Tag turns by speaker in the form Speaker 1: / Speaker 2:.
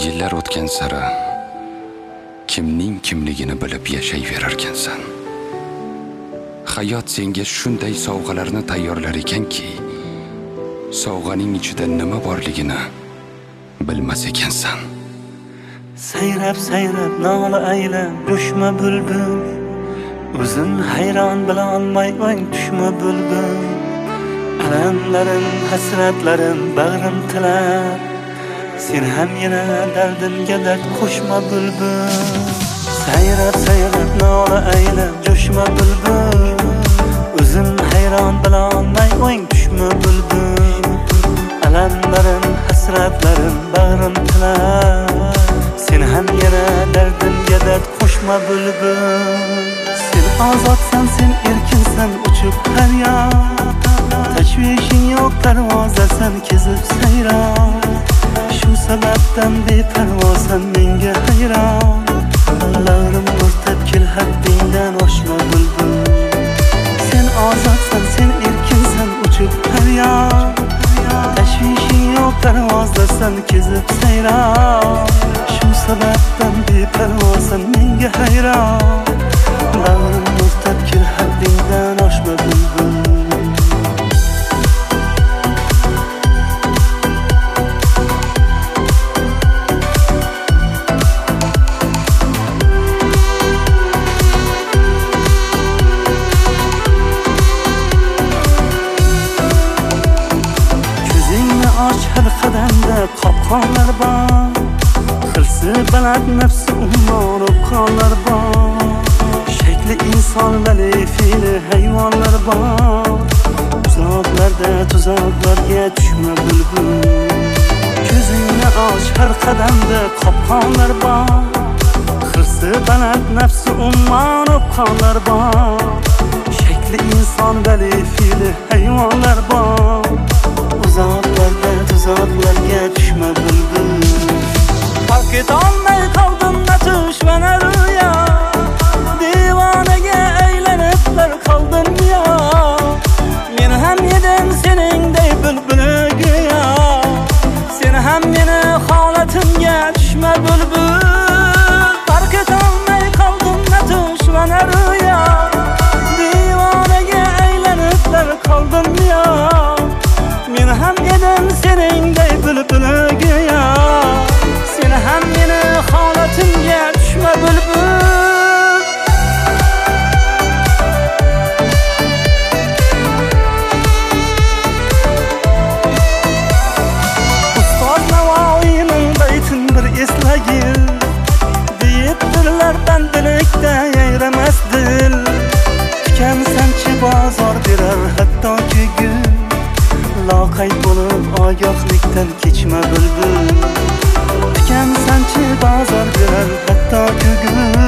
Speaker 1: Yillar o'tgan sari kimning kimligini bilib yashayverarkansan. Hayot senga shunday sovg'alarni tayyorlar ekanki, sovg'aning ichida nima borligini bilmas ekansan.
Speaker 2: Sayrab sayrab nola aylab jo'shma bulbul, o'zim hayron bila olmay o'ng tushma bulbul. Alamlarim, hasratlarim bag'rim tilab, sen ham yana dardimga dard qo'shma bulbul. Sayrab sayrab nola aylab jo'shma bulbul, o'zim hayron bila olmay o'ng tushma bulbul. Alamlarim, hasratlarim bag'rim tilab, sen ham yana dardimga dard qo'shma bulbul. Sen ozodsan, sen erkinsan, uçup har yoq. Tashvishing yo'q, parvozasan, kezib sayron. Shu sababdan beparvosan, menga hayron. Qo'llarim o'rtab kel, haddingdan oshma bulbul. Sen ozodsan, sen erkinsan, uçup har yoq. Tashvishing yo'q, parvozasan, kezib sayron. Shu sababdan beparvosan, menga hayron. Qo'llarim o'rtab kel, haddingdan oshma bulbul. Har qadamda qopqonlar bor, xilsi baland nafsi ummon o'qonlar bor. Shakli inson vali fe'li hayvonlar bor. Uzoqlarda tuzoqlarga tushma bulbul. Ko'zingni och, har qadamda qopqonlar bor, xilsi baland nafsi ummon o'qonlar bor. Shakli inson vali fe'li hayvonlar bor. Uzoqlarda tuzoqlarga tushma bulbul. Farq etolmay qoldim natushmana rüya, devonaga aylaniblar qoldim yo. Men ham edim seningday bulbulga, sen ham meni holatimga tushma bulbul. Farq etolmay qoldim natushmana rüya, devonaga aylaniblar qoldim yo. Men ham edim seningday bulbulga, sen ham meni holatimga tushma bulbul. Ustoz Navoiyning baytin bir eslagil, deyibdirlar bandlikda yayramas dil. Tikansanchi bozor berar hattoki gul, loqayd bo'lib ogohlikdan kechma bulbul. Tikansanchi bozor berar hatto ko'gil,